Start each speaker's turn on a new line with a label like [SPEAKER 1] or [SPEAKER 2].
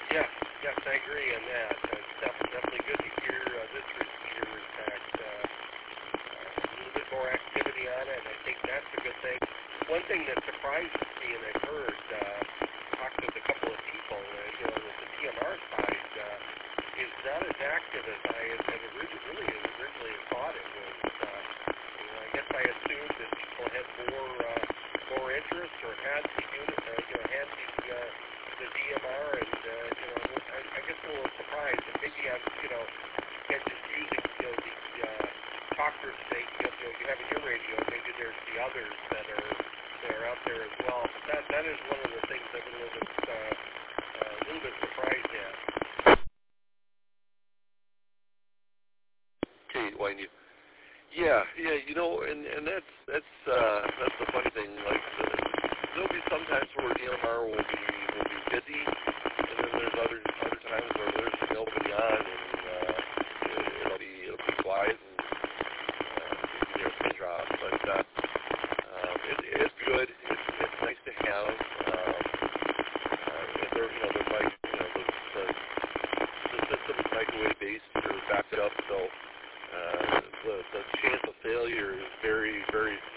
[SPEAKER 1] Yes, yes, I agree on that. It's definitely good to hear this repeater impact. A little bit more activity on it, and I think that's a good thing. One thing that surprises me, and I've heard, talked with a couple of people, that the TMR side is not as active as I had originally thought it was. I guess I assumed that people had more interest or had the unit, the DMR, and I guess I'm a little surprised. And maybe I'm, again, just using the talkers that you have in your radio. Maybe there's the others that are out there as well. But that is one of the things I've been a little bit surprised at.
[SPEAKER 2] Okay, Wayne, yeah, and that's the funny thing. Like there'll be some times where DMR will be busy, and then there's other times where there's nobody on, and it'll be quiet, and there's a drop. But it's good. It's nice to have. And they're the system is microwave based or backed up, so the chance of failure is very, very